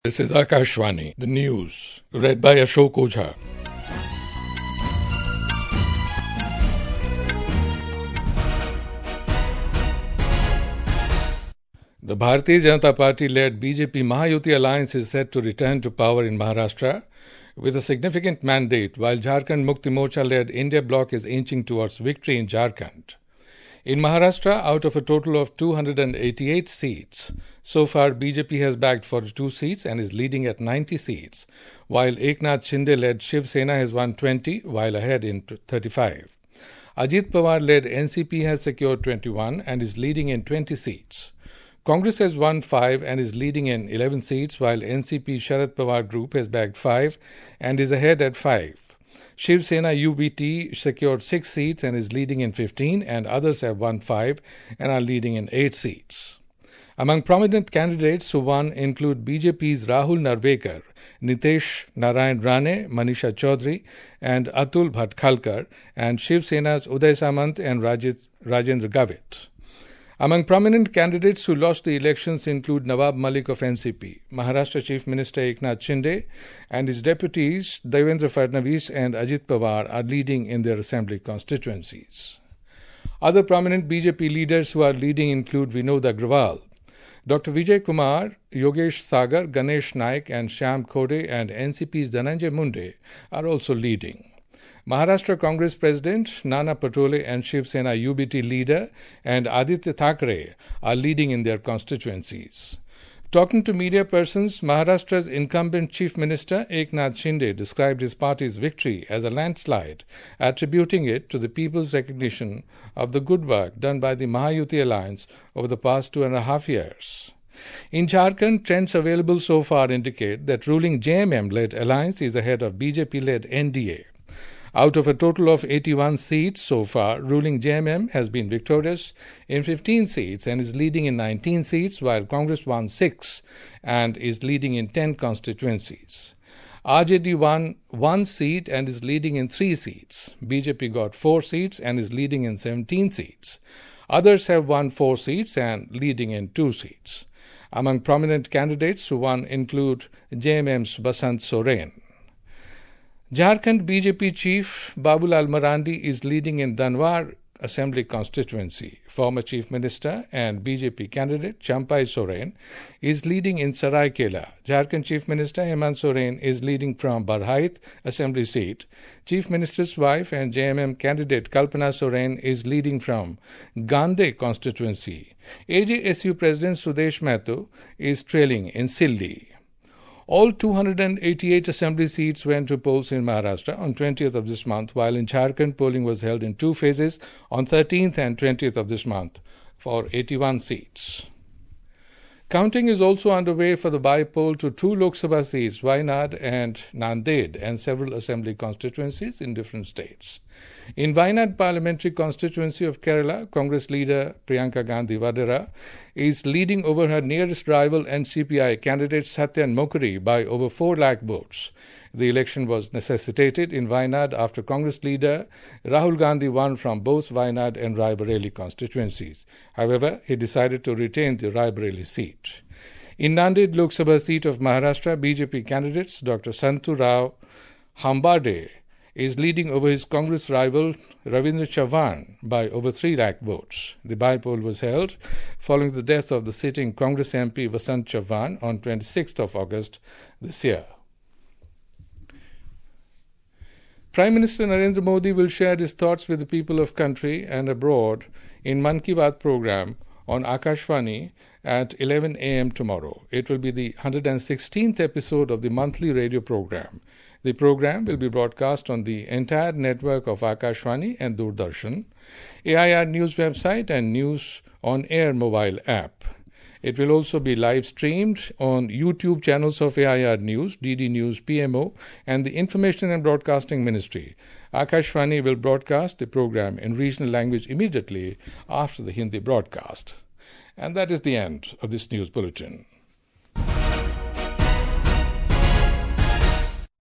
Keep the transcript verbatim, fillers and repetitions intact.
This is Akashvani, the news, read by Ashok Ojha. The Bharatiya Janata Party-led B J P Mahayuti alliance is set to return to power in Maharashtra with a significant mandate, while Jharkhand Mukti Morcha-led India bloc is inching towards victory in Jharkhand. In Maharashtra, out of a total of two hundred eighty-eight seats, so far B J P has bagged forty-two seats and is leading at ninety seats, while Eknath Shinde-led Shiv Sena has won twenty, while ahead in thirty-five. Ajit Pawar-led N C P has secured twenty-one and is leading in twenty seats. Congress has won five and is leading in eleven seats, while N C P Sharad Pawar Group has bagged five and is ahead at five. Shiv Sena U B T secured six seats and is leading in fifteen, and others have won five and are leading in eight seats. Among prominent candidates who won include B J P's Rahul Narvekar, Nitesh Narayan Rane, Manisha Chaudhary, and Atul Bhatkhalkar, and Shiv Sena's Uday Samant and Rajit, Rajendra Gavit. Among prominent candidates who lost the elections include Nawab Malik of N C P, Maharashtra Chief Minister Eknath Shinde, and his deputies Devendra Fadnavis and Ajit Pawar are leading in their assembly constituencies. Other prominent B J P leaders who are leading include Vinod Agrawal, Doctor Vijay Kumar, Yogesh Sagar, Ganesh Naik, and Shyam Khode, and N C P's Dhananjay Munde are also leading. Maharashtra Congress President Nana Patole and Shiv Sena U B T leader and Aditya Thackeray are leading in their constituencies. Talking to media persons, Maharashtra's incumbent Chief Minister Eknath Shinde described his party's victory as a landslide, attributing it to the people's recognition of the good work done by the Mahayuti alliance over the past two and a half years. In Jharkhand, trends available so far indicate that ruling J M M-led alliance is ahead of B J P-led N D A. Out of a total of eighty-one seats so far, ruling J M M has been victorious in fifteen seats and is leading in nineteen seats, while Congress won six and is leading in ten constituencies. R J D won one seat and is leading in three seats. B J P got four seats and is leading in seventeen seats. Others have won four seats and leading in two seats. Among prominent candidates who won include J M M's Basant Soren. Jharkhand B J P chief Babulal Marandi is leading in Dhanwar Assembly constituency. Former Chief Minister and B J P candidate Champai Soren is leading in Saraikela. Jharkhand Chief Minister Hemant Soren is leading from Barhait Assembly seat. Chief Minister's wife and J M M candidate Kalpana Soren is leading from Gande constituency. A J S U President Sudesh Mehto is trailing in Sildi. All two hundred eighty-eight assembly seats went to polls in Maharashtra on twentieth of this month, while in Jharkhand polling was held in two phases on thirteenth and twentieth of this month for eighty-one seats. Counting is also underway for the by-poll to two Lok Sabha seats, Wayanad and Nanded, and several assembly constituencies in different states. In Wayanad parliamentary constituency of Kerala, Congress leader Priyanka Gandhi Vadera is leading over her nearest rival N C P I candidate Satyan Mokuri by over four lakh votes. The election was necessitated in Wayanad after Congress leader Rahul Gandhi won from both Wayanad and Raebareli constituencies. However, he decided to retain the Raebareli seat. In Nanded Lok Sabha seat of Maharashtra, B J P candidates Doctor Santu Rao Hambade is leading over his Congress rival Ravindra Chavan by over three lakh votes. The by-poll was held following the death of the sitting Congress M P Vasant Chavan on twenty-sixth of August this year. Prime Minister Narendra Modi will share his thoughts with the people of country and abroad in Mann Ki Baat program on Akashvani at eleven a.m. tomorrow. It will be the one hundred sixteenth episode of the monthly radio program. The program will be broadcast on the entire network of Akashvani and Doordarshan, A I R News website, and News on Air mobile app. It will also be live streamed on YouTube channels of A I R News, D D News P M O, and the Information and Broadcasting Ministry. Akashvani will broadcast the program in regional language immediately after the Hindi broadcast. And that is the end of this news bulletin.